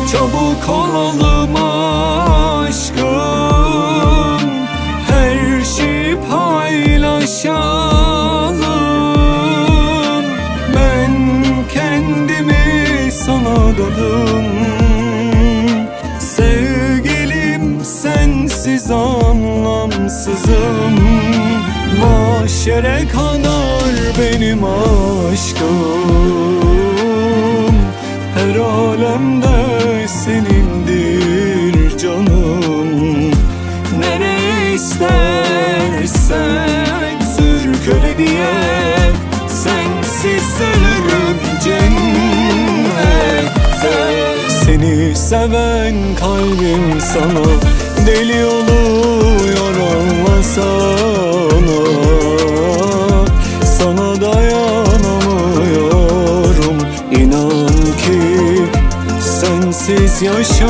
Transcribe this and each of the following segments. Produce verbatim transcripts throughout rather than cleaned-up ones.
Çabuk olalım aşkım, her şeyi paylaşalım. Ben kendimi sana adadım, sevgilim sensiz anlamsızım. Mahşere kadar benim aşkım, her alemde senindir canım. Nereye istersen sürükle diye, sensiz ölürüm cennette. Seni seven kalbim sana deli oluyor, anlasana. Sana dayanamıyorum, inan ki sensiz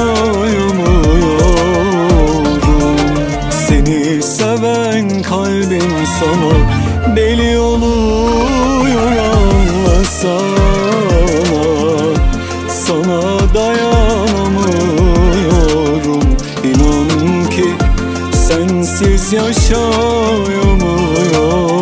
yaşayamıyorum. Seni seven kalbim sana deli oluyor, anlasana. Sana dayanamıyorum, inan ki sensiz yaşayamıyorum.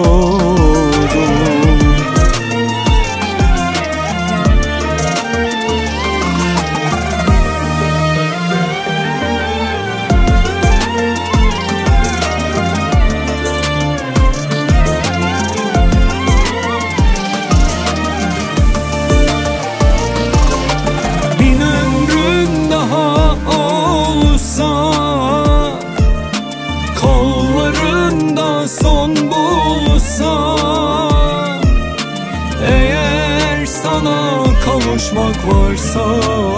Son bulsa eğer, sana kavuşmak varsa,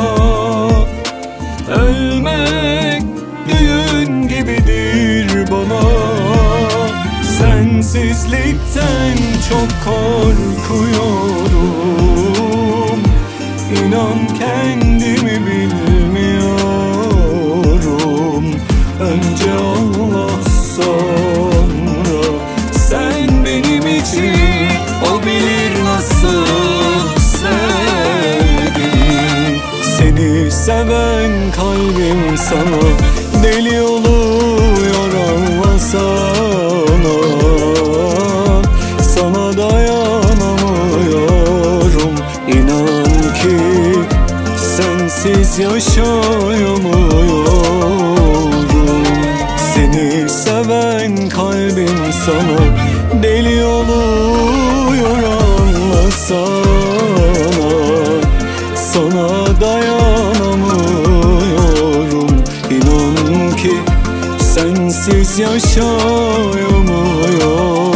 ölmek düğün gibidir bana. Sensizlikten çok korkuyorum, İnan kendimi bilmiyorum. Önce Allah, sonra sen benim için, o bilir nasıl sevdim. Seni seven kalbim sana deli oluyor, anlasana. Sana dayanamıyorum, inan ki sensiz yaşayamıyorum. Seni seven kalbim sana deli oluyor, anlasana. Sana dayanamıyorum, inan ki sensiz yaşayamıyorum.